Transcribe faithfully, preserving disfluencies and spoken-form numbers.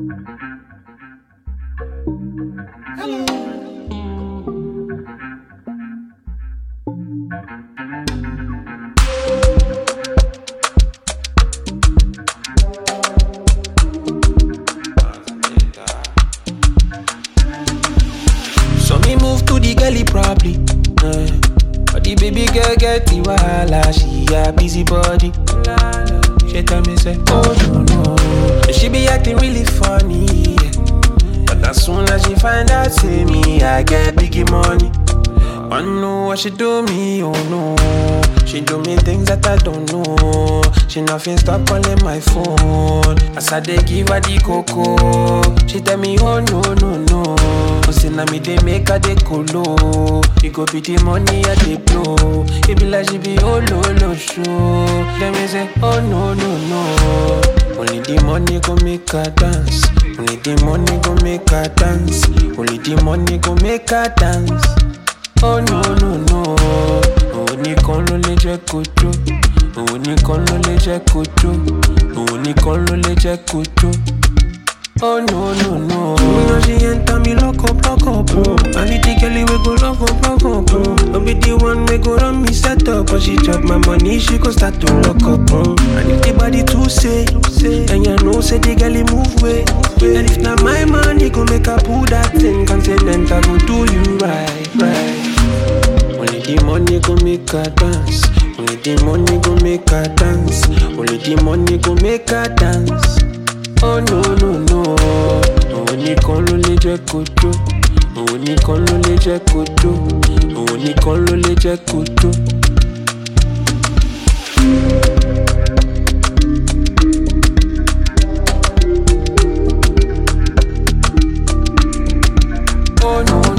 So me move to the gully properly. Uh, but the baby girl get the wahala, she a busy body. She tell me say, oh no no, and she be acting really funny. Yeah. But as soon as she find out, say me, I get biggie money. I know what she do me, oh no. She do me things that I don't know. She nothing stop calling my phone. As I dey give her the cocoa, she tell me, oh no no no. Say na me dey make her dey colo. It go be the money I dey blow. It be like she be oh no no show. Then me say, oh no no no. Only the money go make her dance. Only the money go make her dance. Only the money go make her dance. Oh no no no. Òun nìkan ló lè jẹ́ kó jó. Òun nìkan ló lè jẹ́ kó jó. Òun nìkan ló lè jẹ́ kó jó. Oh no no no. You know she enter me lock up, lock up, bro. I need the girl we go love up, love up, bro. I'll be the one we go run me set up, but she chop my money, she go start to lock up, bro. And if the body too say, and you know say the girl move way. And if not my money, go make her pull that thing, continental go do you right, right. Only the money go make her dance. Only the money go make her dance. Only the money go make her dance. Oh no no no. Òun nìkan ló lè jẹ́ kó jó. Òun nìkan ló lè jẹ́ kó jó. Òun nìkan ló lè jẹ́ kó jó. Oh no.